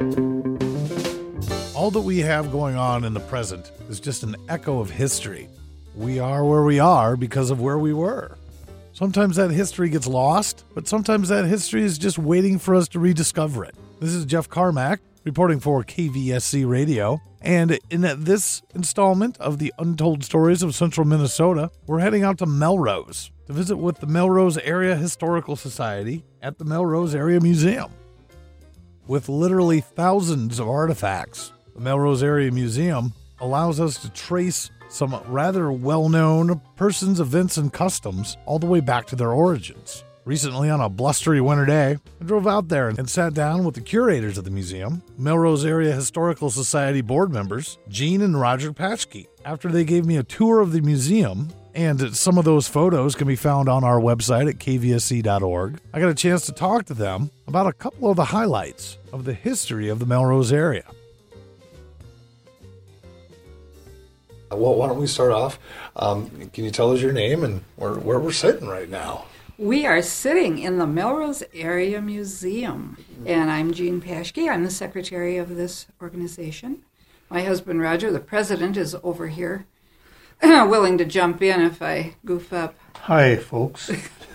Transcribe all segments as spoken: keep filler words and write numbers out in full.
All that we have going on in the present is just an echo of history. We are where we are because of where we were. Sometimes that history gets lost, but sometimes that history is just waiting for us to rediscover it. This is Jeff Carmack reporting for K V S C Radio, and in this installment of the Untold Stories of Central Minnesota, we're heading out to Melrose to visit with the Melrose Area Historical Society at the Melrose Area Museum. With literally thousands of artifacts, the Melrose Area Museum allows us to trace some rather well-known persons, events, and customs all the way back to their origins. Recently, on a blustery winter day, I drove out there and sat down with the curators of the museum, Melrose Area Historical Society board members, Gene and Roger Patchke. After they gave me a tour of the museum, and some of those photos can be found on our website at k v s c dot org, I got a chance to talk to them about a couple of the highlights of the history of the Melrose area. Well, why don't we start off? Um, can you tell us your name and where, where we're sitting right now? We are sitting in the Melrose Area Museum, and I'm Jean Patchke. I'm the secretary of this organization. My husband, Roger, the president, is over here, willing to jump in if I goof up. Hi, folks.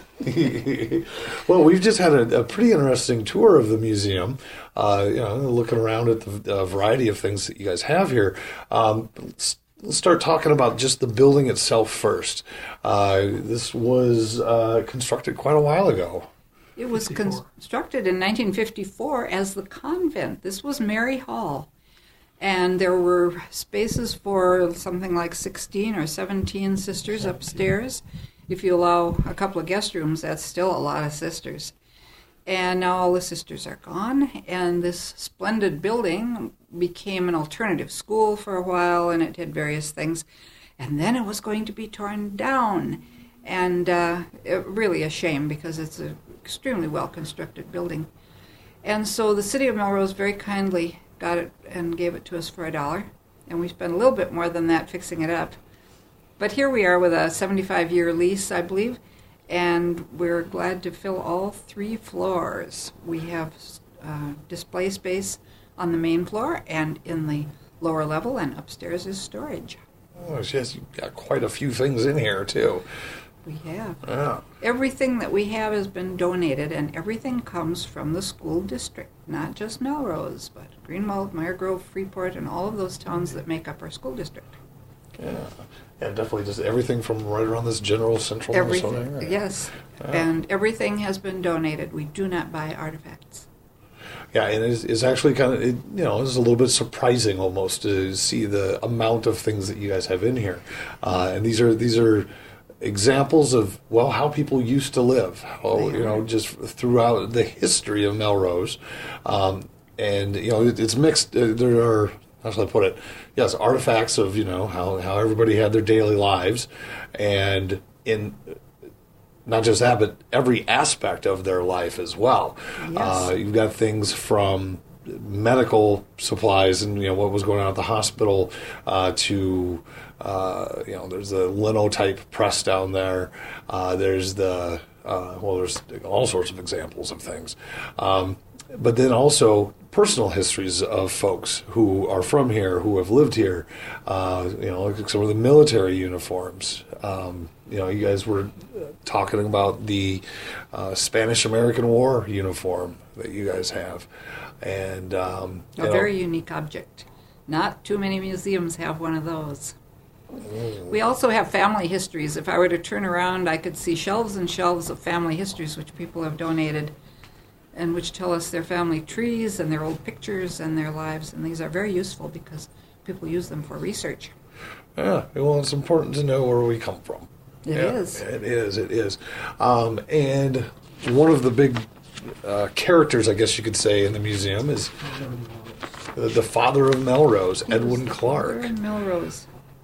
Well, we've just had a, a pretty interesting tour of the museum, uh, you know, looking around at the uh, variety of things that you guys have here. Um, let's, let's start talking about just the building itself first. Uh, this was uh, constructed quite a while ago. It was constructed in nineteen fifty-four as the convent. This was Mary Hall. And there were spaces for something like sixteen or seventeen sisters upstairs. If you allow a couple of guest rooms, that's still a lot of sisters. And now all the sisters are gone, and this splendid building became an alternative school for a while, and it did various things. And then it was going to be torn down. And uh, it, really a shame, because it's an extremely well-constructed building. And so the city of Melrose very kindly got it and gave it to us for a dollar, and we spent a little bit more than that fixing it up. But here we are with a seventy-five year lease, I believe, and we're glad to fill all three floors. We have uh, display space on the main floor and in the lower level, and upstairs is storage. Oh, yes, you've got quite a few things in here, too. We have. Yeah. Everything that we have has been donated, and everything comes from the school district, not just Melrose, but Greenwald, Meyer Grove, Freeport, and all of those towns that make up our school district. Yeah, and definitely just everything from right around this general central everything, Minnesota area. Yes, yeah. And everything has been donated. We do not buy artifacts. Yeah, and it's, it's actually kind of, it, you know, it's a little bit surprising almost to see the amount of things that you guys have in here. Uh, and these are these are examples of, well, how people used to live, how, you know, just throughout the history of Melrose. Um, and, you know, it, it's mixed. Uh, there are, how shall I put it? Yes, artifacts of, you know, how, how everybody had their daily lives. And in not just that, but every aspect of their life as well. Yes. Uh, you've got things from medical supplies and, you know, what was going on at the hospital uh, to... Uh, you know, there's the linotype press down there. Uh, there's the, uh, well, there's all sorts of examples of things. Um, but then also personal histories of folks who are from here, who have lived here. Uh, you know, like some of the military uniforms. Um, you know, you guys were talking about the uh, Spanish-American War uniform that you guys have. And um, a know, very unique object. Not too many museums have one of those. We also have family histories. If I were to turn around, I could see shelves and shelves of family histories which people have donated and which tell us their family trees and their old pictures and their lives. And these are very useful because people use them for research. Yeah, well, it's important to know where we come from. It yeah, is. It is, it is. Um, and one of the big uh, characters, I guess you could say, in the museum is the, the father of Melrose, he Edwin Clark. Father of Melrose.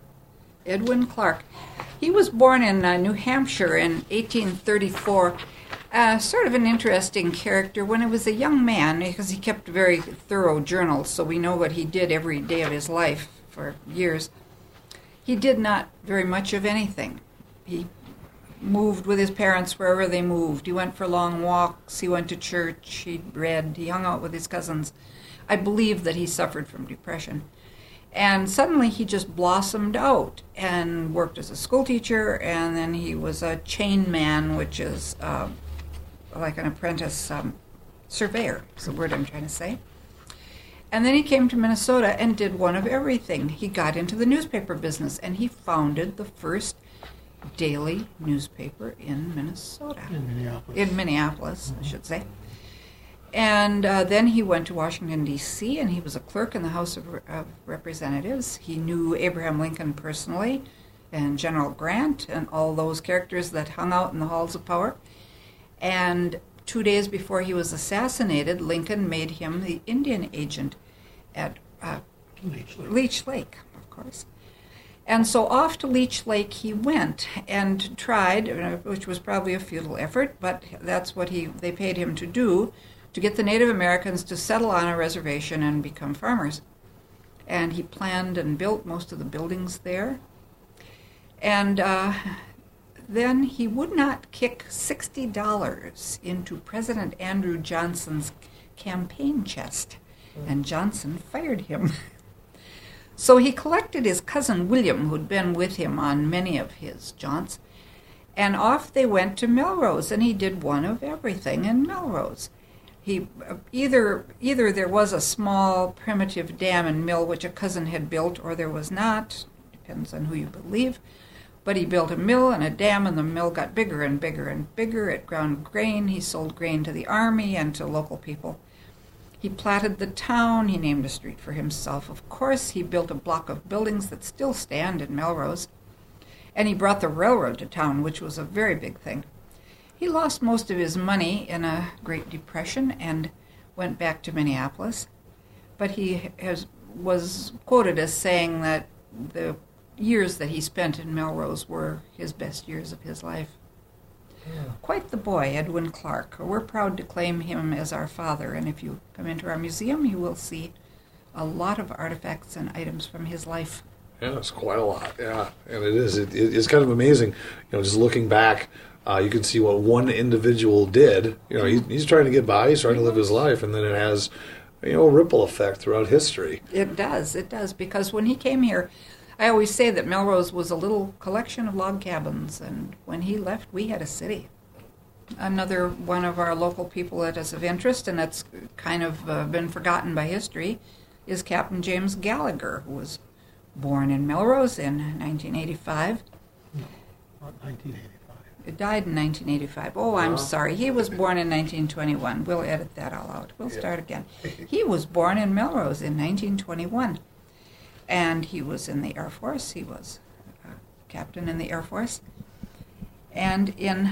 Edwin Clark. He was born in uh, New Hampshire in eighteen thirty-four. Uh, sort of an interesting character when he was a young man, because he kept very thorough journals, so we know what he did every day of his life for years. He did not very much of anything. He moved with his parents wherever they moved. He went for long walks. He went to church. He read. He hung out with his cousins. I believe that he suffered from depression. And suddenly he just blossomed out and worked as a school teacher, and then he was a chain man, which is uh, like an apprentice um, surveyor, is the word I'm trying to say. And then he came to Minnesota and did one of everything. He got into the newspaper business, and he founded the first daily newspaper in Minnesota. In Minneapolis. In Minneapolis, mm-hmm. I should say. And uh, then he went to Washington, D C, and he was a clerk in the House of, of Representatives. He knew Abraham Lincoln personally, and General Grant, and all those characters that hung out in the halls of power. And two days before he was assassinated, Lincoln made him the Indian agent at uh, Leech Lake. Leech Lake, of course. And so off to Leech Lake he went and tried, which was probably a futile effort, but that's what he they paid him to do, to get the Native Americans to settle on a reservation and become farmers. And he planned and built most of the buildings there. And uh, then he would not kick sixty dollars into President Andrew Johnson's campaign chest, and Johnson fired him. So he collected his cousin William, who'd been with him on many of his jaunts, and off they went to Melrose, and he did one of everything in Melrose. He either either there was a small primitive dam and mill which a cousin had built, or there was not, depends on who you believe. But he built a mill and a dam, and the mill got bigger and bigger and bigger. It ground grain. He sold grain to the army and to local people. He platted the town. He named a street for himself, of course. He built a block of buildings that still stand in Melrose. And he brought the railroad to town, which was a very big thing. He lost most of his money in a Great Depression and went back to Minneapolis. But he has, was quoted as saying that the years that he spent in Melrose were his best years of his life. Yeah. Quite the boy, Edwin Clark. We're proud to claim him as our father, and if you come into our museum, you will see a lot of artifacts and items from his life. Yeah, it's quite a lot, yeah, and it is. It, it, it's kind of amazing, you know, just looking back, uh, you can see what one individual did. You know, he, he's trying to get by, he's trying to live his life, and then it has, you know, a ripple effect throughout history. It does, it does, because when he came here, I always say that Melrose was a little collection of log cabins, and when he left, we had a city. Another one of our local people that is of interest, and that's kind of uh, been forgotten by history, is Captain James Gallagher, who was born in Melrose in nineteen eighty-five. No, not nineteen eighty-five. It died in nineteen eighty-five. Oh, I'm sorry. He was born in nineteen twenty-one. We'll edit that all out. We'll yeah. start again. He was born in Melrose in nineteen twenty-one. And he was in the Air Force. He was a captain in the Air Force. And in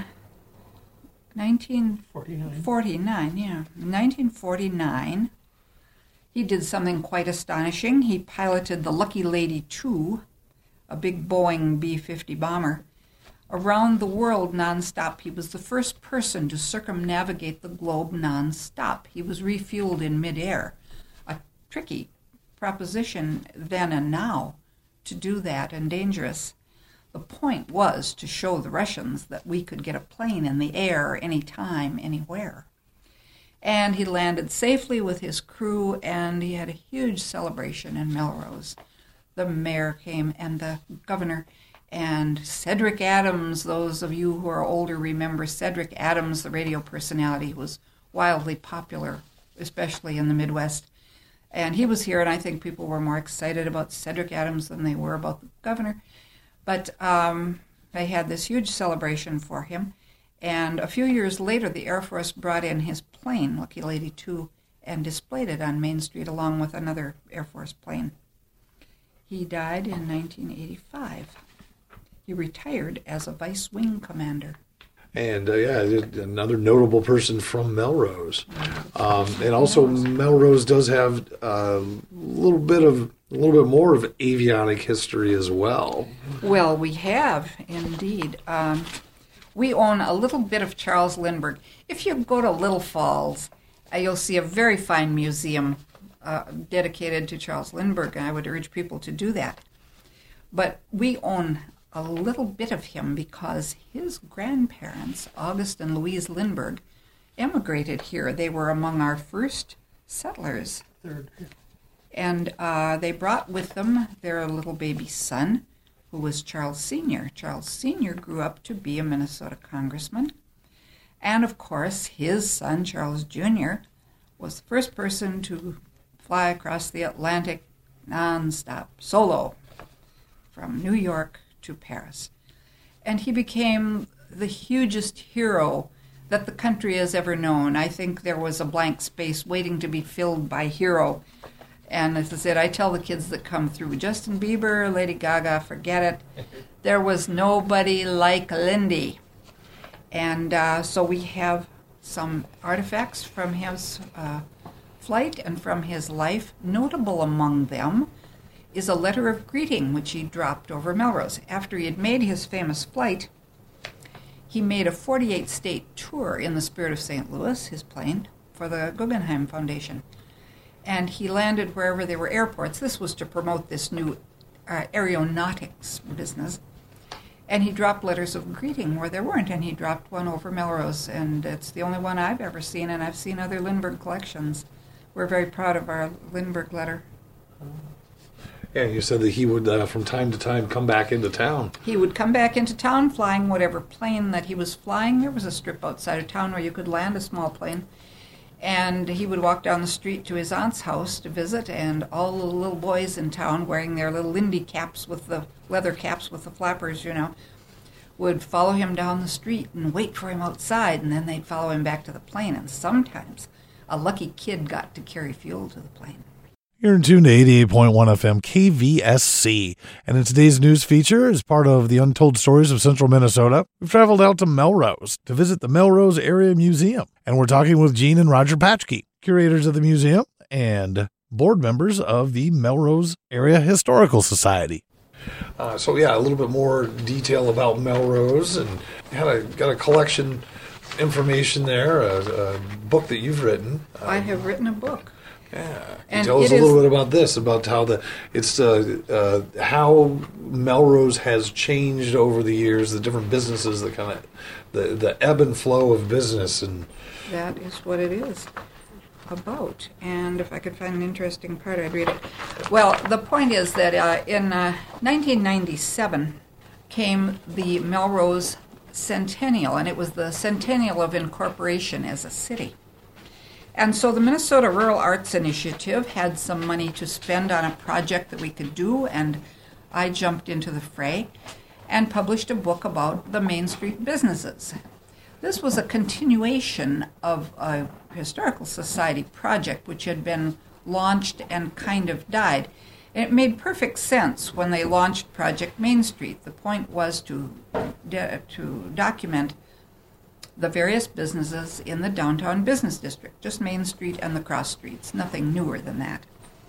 nineteen forty-nine, yeah, nineteen forty-nine, he did something quite astonishing. He piloted the Lucky Lady two, a big Boeing B fifty bomber, around the world nonstop. He was the first person to circumnavigate the globe nonstop. He was refueled in midair. A tricky proposition then and now to do that, and dangerous. The point was to show the Russians that we could get a plane in the air anytime, anywhere. And he landed safely with his crew, and he had a huge celebration in Melrose. The mayor came, and the governor, and Cedric Adams. Those of you who are older remember Cedric Adams, the radio personality, who was wildly popular, especially in the Midwest. And he was here, and I think people were more excited about Cedric Adams than they were about the governor. But um, they had this huge celebration for him. And a few years later, the Air Force brought in his plane, Lucky Lady two, and displayed it on Main Street along with another Air Force plane. He died in nineteen eighty-five. He retired as a vice wing commander. And, uh, yeah, another notable person from Melrose. Um, and also, Melrose does have a little bit of, a little bit more of avionic history as well. Well, we have, indeed. Um, we own a little bit of Charles Lindbergh. If you go to Little Falls, uh, you'll see a very fine museum uh, dedicated to Charles Lindbergh, and I would urge people to do that. But we own a little bit of him because his grandparents, August and Louise Lindbergh, emigrated here. They were among our first settlers Third. Yeah. And uh, they brought with them their little baby son, who was Charles Senior Charles Senior grew up to be a Minnesota congressman. And, of course, his son, Charles Junior, was the first person to fly across the Atlantic nonstop, solo, from New York to Paris. And he became the hugest hero that the country has ever known. I think there was a blank space waiting to be filled by hero. And as I said, I tell the kids that come through, Justin Bieber, Lady Gaga, forget it. There was nobody like Lindy. And uh, so we have some artifacts from his uh, flight and from his life. Notable among them is a letter of greeting which he dropped over Melrose. After he had made his famous flight, he made a forty-eight state tour in the spirit of Saint Louis, his plane, for the Guggenheim Foundation. And he landed wherever there were airports. This was to promote this new uh, aeronautics business. And he dropped letters of greeting where there weren't, and he dropped one over Melrose. And it's the only one I've ever seen, and I've seen other Lindbergh collections. We're very proud of our Lindbergh letter. Yeah, you said that he would, uh, from time to time, come back into town. He would come back into town flying whatever plane that he was flying. There was a strip outside of town where you could land a small plane. And he would walk down the street to his aunt's house to visit, and all the little boys in town wearing their little Lindy caps with the leather caps with the flappers, you know, would follow him down the street and wait for him outside, and then they'd follow him back to the plane. And sometimes a lucky kid got to carry fuel to the plane. You're in tune to eighty-eight point one F M K V S C, and in today's news feature, as part of the Untold Stories of Central Minnesota, we've traveled out to Melrose to visit the Melrose Area Museum, and we're talking with Gene and Roger Patchke, curators of the museum and board members of the Melrose Area Historical Society. Uh, so yeah, a little bit more detail about Melrose, and had a, got a collection information there, a, a book that you've written. I have written a book. Yeah, and tell us a little is, bit about this, about how the it's uh, uh, how Melrose has changed over the years, the different businesses, the kind of the the ebb and flow of business, and that is what it is about. And if I could find an interesting part, I'd read it. Well, the point is that uh, in uh, nineteen ninety-seven came the Melrose Centennial, and it was the centennial of incorporation as a city. And so the Minnesota Rural Arts Initiative had some money to spend on a project that we could do, and I jumped into the fray and published a book about the Main Street businesses. This was a continuation of a historical society project which had been launched and kind of died. And it made perfect sense when they launched Project Main Street. The point was to, de- to document the various businesses in the downtown business district, just Main Street and the cross streets, nothing newer than that.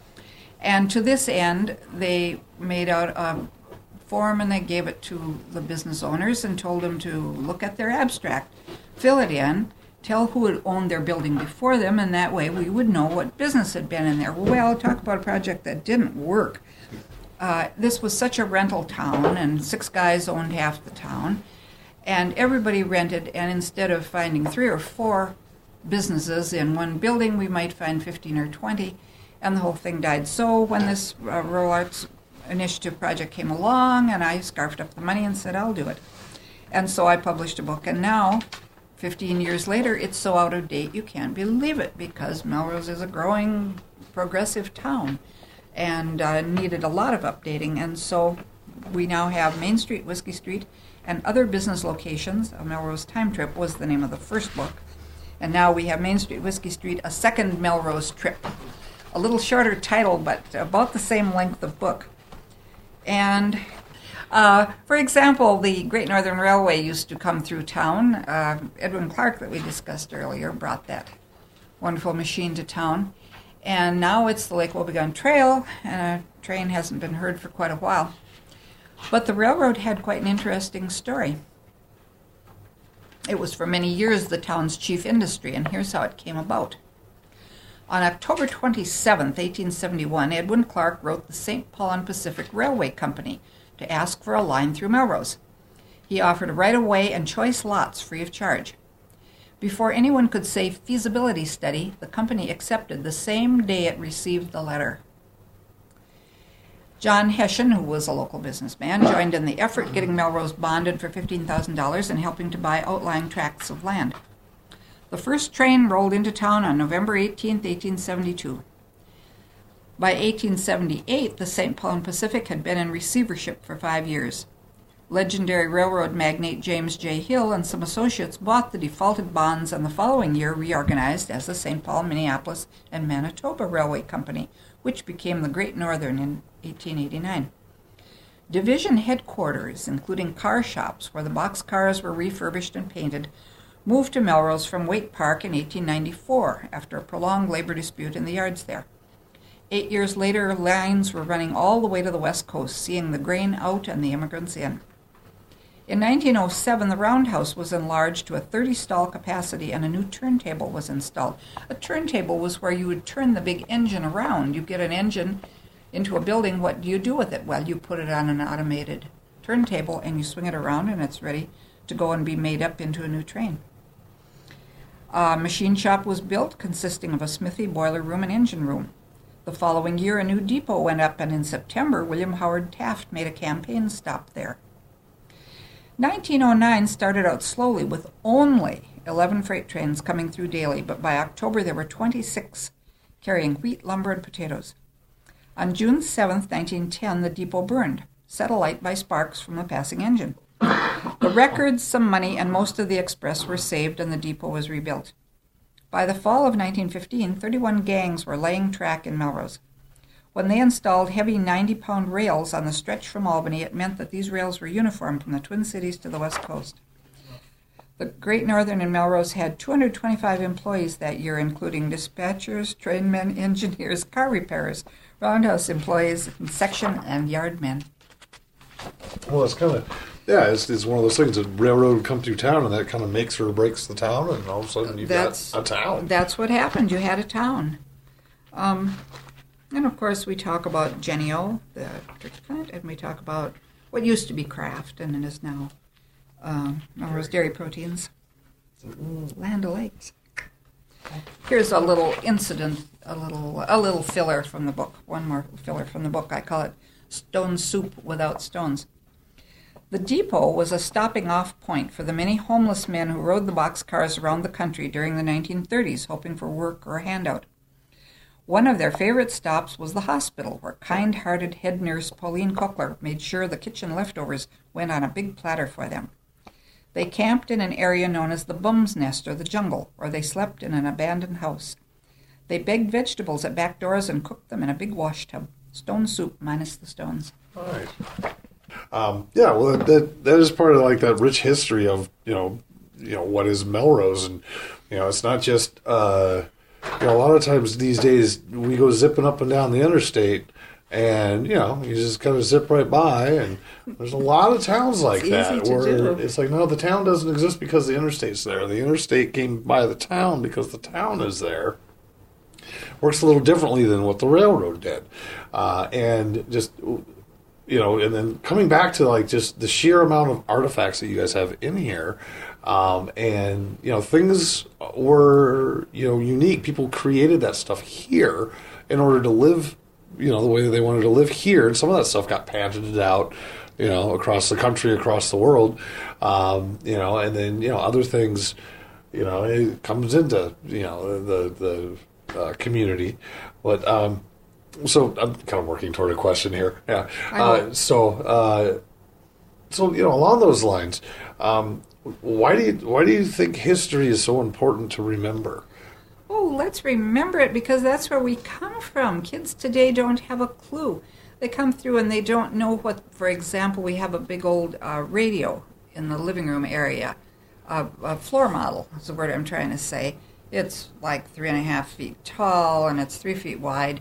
And to this end, they made out a form and they gave it to the business owners and told them to look at their abstract, fill it in, tell who had owned their building before them, and that way we would know what business had been in there. Well, talk about a project that didn't work. Uh, this was such a rental town, and six guys owned half the town. And everybody rented, and instead of finding three or four businesses in one building, we might find fifteen or twenty, and the whole thing died. So when this uh, Rural Arts Initiative project came along, and I scarfed up the money and said, I'll do it. And so I published a book, and now, fifteen years later, it's so out of date you can't believe it, because Melrose is a growing, progressive town, and uh, needed a lot of updating. And so we now have Main Street, Whiskey Street, and other business locations. A Melrose Time Trip was the name of the first book. And now we have Main Street, Whiskey Street, a second Melrose Trip. A little shorter title, but about the same length of book. And, uh, for example, the Great Northern Railway used to come through town. Uh, Edwin Clark, that we discussed earlier, brought that wonderful machine to town. And now it's the Lake Wobegon Trail, and a train hasn't been heard for quite a while. But the railroad had quite an interesting story. It was for many years the town's chief industry, and here's how it came about. On October twenty-seventh, eighteen seventy-one, Edwin Clark wrote the Saint Paul and Pacific Railway Company to ask for a line through Melrose. He offered a right-of-way and choice lots free of charge. Before anyone could say feasibility study, the company accepted the same day it received the letter. John Hessian, who was a local businessman, joined in the effort, getting Melrose bonded for fifteen thousand dollars and helping to buy outlying tracts of land. The first train rolled into town on November eighteenth, eighteen seventy-two. By eighteen seventy-eight, the Saint Paul and Pacific had been in receivership for five years. Legendary railroad magnate James J. Hill and some associates bought the defaulted bonds and the following year reorganized as the Saint Paul, Minneapolis, and Manitoba Railway Company, which became the Great Northern in eighteen eighty-nine. Division headquarters, including car shops where the boxcars were refurbished and painted, moved to Melrose from Waite Park in eighteen ninety-four after a prolonged labor dispute in the yards there. Eight years later, lines were running all the way to the West Coast, seeing the grain out and the immigrants in. In nineteen oh seven, the roundhouse was enlarged to a thirty-stall capacity and a new turntable was installed. A turntable was where you would turn the big engine around. You get an engine into a building, what do you do with it? Well, you put it on an automated turntable and you swing it around and it's ready to go and be made up into a new train. A machine shop was built consisting of a smithy, boiler room, and engine room. The following year, a new depot went up, and in September, William Howard Taft made a campaign stop there. nineteen oh nine started out slowly with only eleven freight trains coming through daily, but by October there were twenty-six carrying wheat, lumber, and potatoes. On June seventh, nineteen ten, the depot burned, set alight by sparks from a passing engine. The records, some money, and most of the express were saved, and the depot was rebuilt. By the fall of nineteen fifteen, thirty-one gangs were laying track in Melrose. When they installed heavy ninety-pound rails on the stretch from Albany, it meant that these rails were uniform from the Twin Cities to the West Coast. The Great Northern in Melrose had two hundred twenty-five employees that year, including dispatchers, trainmen, engineers, car repairers, roundhouse employees, section and yardmen. Well, it's kind of, yeah, it's, it's one of those things. A railroad would come through town, and that kind of makes or breaks the town, and all of a sudden you've That's, got a town. That's what happened. You had a town. Um, and, of course, we talk about Jennie-O, the turkey plant, and we talk about what used to be Kraft and it is now um, Melrose Dairy Proteins. Land O'Lakes. Here's a little incident, a little a little filler from the book. One more filler from the book. I call it Stone Soup Without Stones. The depot was a stopping-off point for the many homeless men who rode the boxcars around the country during the nineteen thirties, hoping for work or a handout. One of their favorite stops was the hospital, where kind-hearted head nurse Pauline Cochler made sure the kitchen leftovers went on a big platter for them. They camped in an area known as the Bum's Nest, or the jungle, or they slept in an abandoned house. They begged vegetables at back doors and cooked them in a big wash tub. Stone soup minus the stones. All right. Um, yeah, well, that that is part of like that rich history of you know, you know what is Melrose, and you know it's not just uh, you know a lot of times these days we go zipping up and down the interstate, and you know you just kind of zip right by, and there's a lot of towns like it's that easy to where do. it's like no, the town doesn't exist because the interstate's there. The interstate came by the town because the town is there. Works a little differently than what the railroad did, uh, and just. You know, and then coming back to like just the sheer amount of artifacts that you guys have in here, um, and you know, things were you know unique. People created that stuff here in order to live, you know, the way that they wanted to live here. And some of that stuff got patented out, you know, across the country, across the world, um, you know, and then you know other things, you know, it comes into you know the the uh, community, but. Um, So I'm kind of working toward a question here. Yeah. Uh, so, uh, so you know, along those lines, um, why do you why do you think history is so important to remember? Oh, let's remember it because that's where we come from. Kids today don't have a clue. They come through and they don't know what. For example, we have a big old uh, radio in the living room area, uh, a floor model is the word I'm trying to say. It's like three and a half feet tall and it's three feet wide.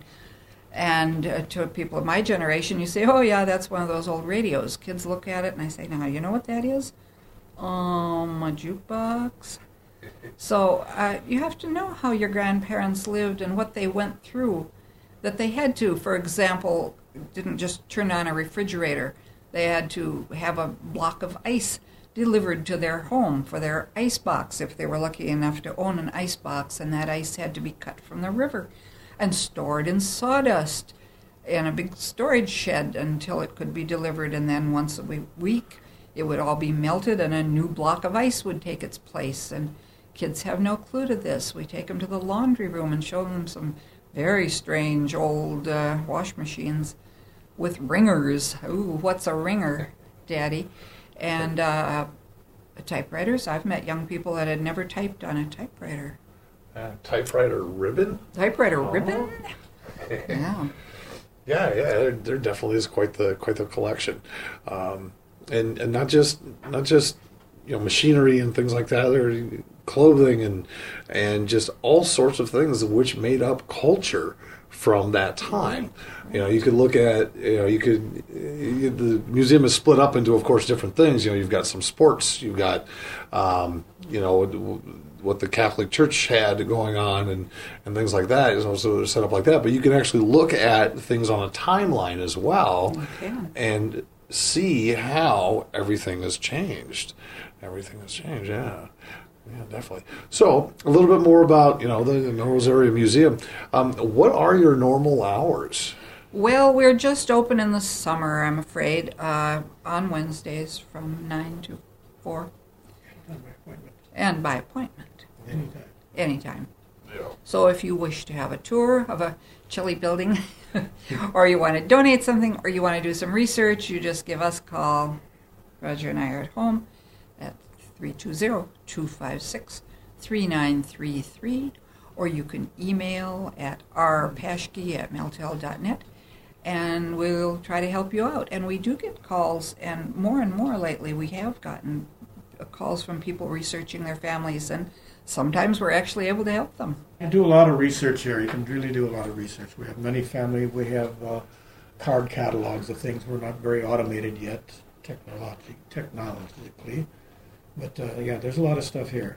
And uh, to people of my generation, you say, oh, yeah, that's one of those old radios. Kids look at it, and I say, now, you know what that is? Um, a jukebox. So uh, you have to know how your grandparents lived and what they went through, that they had to, for example, didn't just turn on a refrigerator. They had to have a block of ice delivered to their home for their ice box if they were lucky enough to own an ice box, and that ice had to be cut from the river and stored in sawdust in a big storage shed until it could be delivered, and then once a week it would all be melted and a new block of ice would take its place. And kids have no clue to this. We take them to the laundry room and show them some very strange old uh, wash machines with ringers. Ooh, what's a ringer, Daddy? And uh, typewriters. I've met young people that had never typed on a typewriter. Uh, typewriter ribbon? Typewriter Oh. ribbon? Yeah. Yeah, yeah, there, there definitely is quite the quite the collection, um, and and not just not just you know machinery and things like that. There are clothing and and just all sorts of things which made up culture from that time. You know, you could look at, you know, you could, you, the museum is split up into, of course, different things. You know, you've got some sports, you've got, um, you know, what the Catholic Church had going on and, and things like that. Is also set up like that. But you can actually look at things on a timeline as well and see how everything has changed. Everything has changed, yeah. Yeah, definitely. So, a little bit more about, you know, the Melrose Area Museum. Um, what are your normal hours? Well, we're just open in the summer, I'm afraid, uh, on Wednesdays from nine to four. By appointment. And by appointment. Anytime. Anytime. Yeah. So if you wish to have a tour of a chilly building, or you want to donate something, or you want to do some research, you just give us a call. Roger and I are at home at three two zero, two five six, three nine three three, or you can email at r paschke at meltel dot net, and we'll try to help you out. And we do get calls, and more and more lately we have gotten calls from people researching their families, and sometimes we're actually able to help them. I do a lot of research here. You can really do a lot of research. We have many family. We have uh, card catalogs of things. We're not very automated yet, technology, technologically. But uh, yeah, there's a lot of stuff here.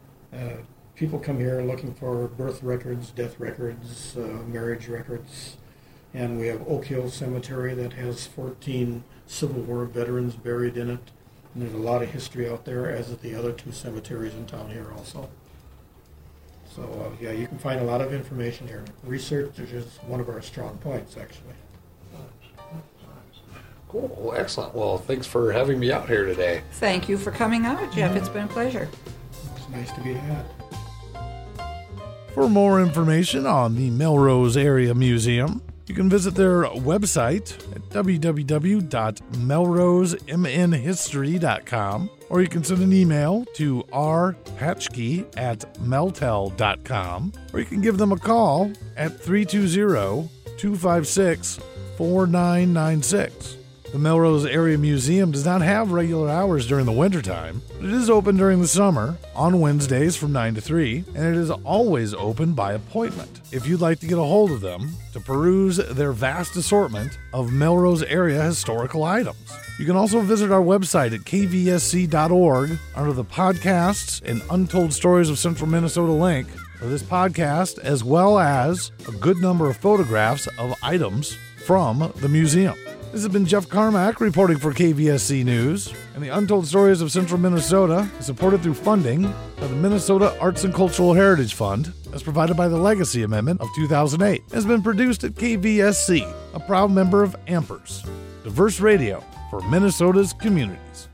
Uh, people come here looking for birth records, death records, uh, marriage records. And we have Oak Hill Cemetery that has fourteen Civil War veterans buried in it. And there's a lot of history out there, as of the other two cemeteries in town here also. So, uh, yeah, you can find a lot of information here. Research is just one of our strong points, actually. Cool. Well, excellent. Well, thanks for having me out here today. Thank you for coming out, Jeff. It's been a pleasure. It's nice to be had. For more information on the Melrose Area Museum, you can visit their website at w w w dot melrose m n history dot com, or you can send an email to r paschke at meltel dot com, or you can give them a call at three two zero, two five six, four nine nine six. The Melrose Area Museum does not have regular hours during the wintertime, but it is open during the summer on Wednesdays from nine to three, and it is always open by appointment. If you'd like to get a hold of them to peruse their vast assortment of Melrose area historical items, you can also visit our website at k v s c dot org under the Podcasts and Untold Stories of Central Minnesota link for this podcast, as well as a good number of photographs of items from the museum. This has been Jeff Carmack reporting for K V S C News, and the Untold Stories of Central Minnesota is supported through funding by the Minnesota Arts and Cultural Heritage Fund, as provided by the Legacy Amendment of two thousand eight. It has been produced at K V S C, a proud member of AMPERS, diverse radio for Minnesota's communities.